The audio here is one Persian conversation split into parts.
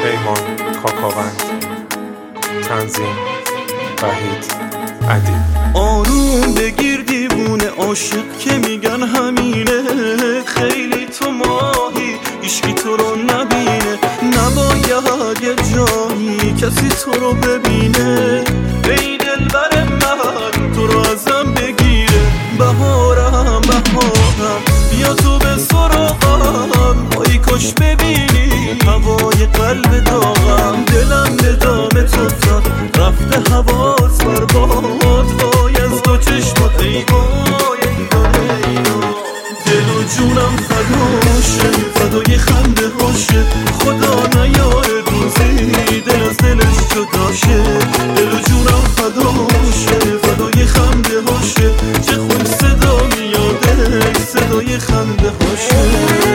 پیمان کاکاوند، تنظیم وحید عدی. آروم بگیر دیوونه عاشق که میگن همینه، خیلی تو ماهی هیچکی تو رو نبینه، نباید یه جایی کسی تو رو ببینه، ای دلبر من تو رو ازم بگیره. بهارم بیا تو به سراغم، ای کاش ببینی هوای قلب داغم، دلم به دام تو افتاد رفته حواس بر باد، وای از دو چشمات ای وای دل و جونم فداشه، فدای خنده هاشه، خدا نیاره روزی دل از دلش جداشه، دل و جونم فداشه، فدای خنده هاشه، چه خوش صدا میاده صدای خنده هاشه.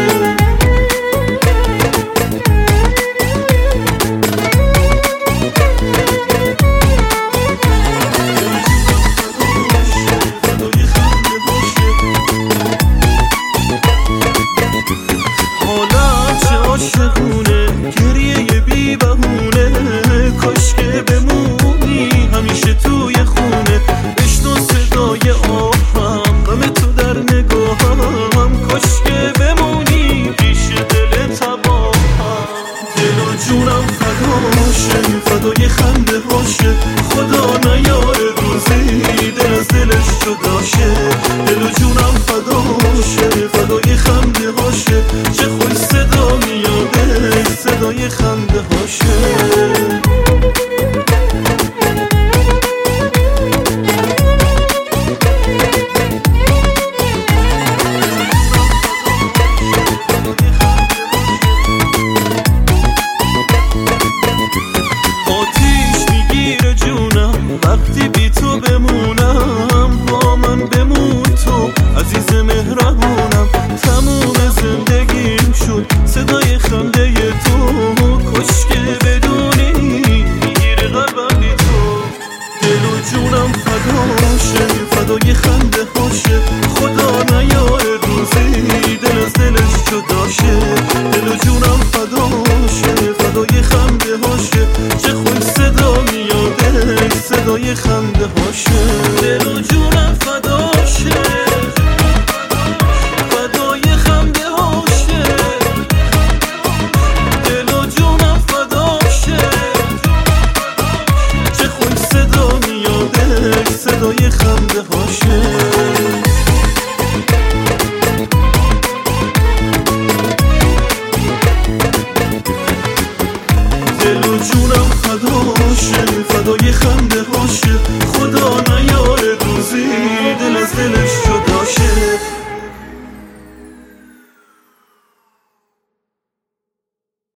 عاشقونه گریه بی بهونه، کاش که بمونی همیشه توی خونه، بشنو صدای آهم غم تو در نگاهم، کاش که بمونی پیش دل تباهم، دل و جونم فداشه، فدای خنده هاشه، خدا نیاره روزی دل از دلش جداشه، دل و جونم فداشه، فدای خنده هاشه، چه خوش صدا میاده صدای خنده هاشه. وقتی بی تو بمونم، با من بمون تو عزیز مهربونم، تموم زندگیم شد صدای خنده تو، کاش که بدونی میگیره قلبم بی تو، دل و جونم فداشه، فدای خنده هاشه، خدا نیاره روزی دل از دلش جداشه، دل و جونم فداشه، فدای خنده هاشه، چه خوش صدا میاده صدای خنده هاشه، دل و جونم فداشه، فدای خنده هاشه، دل و جونم فداشه، چه خوش صدا میاده صدای خنده هاشه. دل و جونم فداشه، فدای خنده هاشه، خدا نیاره روزی دل از دلش جداشه.